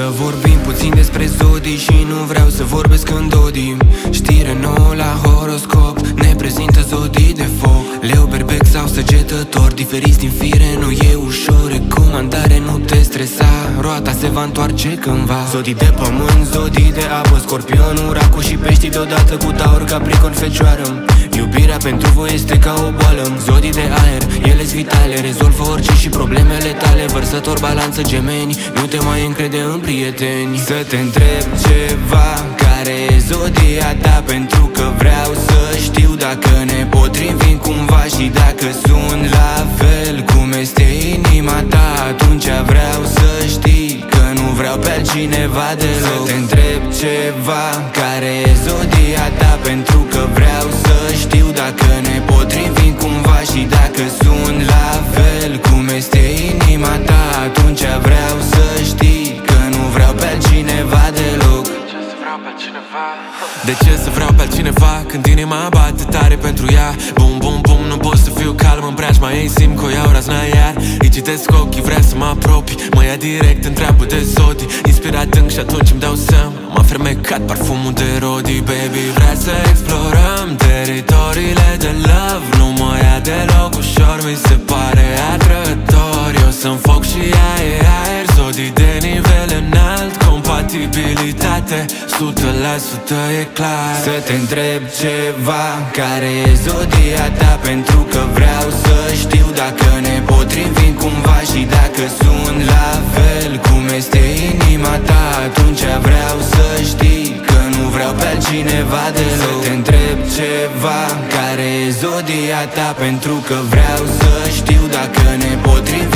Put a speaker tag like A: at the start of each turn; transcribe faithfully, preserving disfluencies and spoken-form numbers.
A: vorbim puțin despre zodii și nu vreau să vorbesc în dodi. Știre nouă la horoscop ne prezintă zodii de foc. Leu, berbec sau săgetător, diferiți din fire, nu e ușor. Recomandare, nu te stresa, roata se va întoarce cândva. Zodii de pământ, zodii de apă, Scorpion, Uracul și peștii deodată cu Taur, Capricorn, Fecioară. Iubirea pentru voi este ca o boală. Zodii de aer, ele-s vitale, rezolvă orice și problemele tale. Vărsător, Balanță, Gemeni, nu te mai încrede în prieteni. Să te întreb ceva, care e zodia ta? Pentru că vreau să știu dacă ne potrivim cumva și dacă sunt la fel cum este inima ta. Atunci vreau să știi că nu vreau pe altcineva deloc. Să te întreb ceva, care e zodia ta? Pentru că vreau să știu dacă ne potrivim cumva și dacă sunt la fel cum este inima ta. Atunci vreau să știi că nu vreau pe altcineva deloc.
B: De ce să vreau pe altcineva când inima bate tare pentru ea? Bum, bum, bum, nu pot să fiu calm în preajma ei, simt că o iau razna iar. Îi citesc ochii, vrea să mă apropii, mă ia direct, întreabă de zodii. Inspirat înc și atunci îmi dau seama, m-a fermecat parfumul de Rodi. Baby, vrea să explorăm teritoriile de love, nu mă ia deloc ușor, mi se pare atrăgător. Eu sunt foc și ea e aer, zodii de nivel înalt, compatibilitate o sută la sută e clar.
A: Să te întreb ceva, care e zodia ta? Pentru că vreau să știu dacă ne potrivim cumva și dacă sunt la fel cum este inima ta. Atunci vreau să știi că nu vreau pe altcineva deloc. Să te întreb ceva, care e zodia ta? Pentru că vreau să știu dacă ne potrivim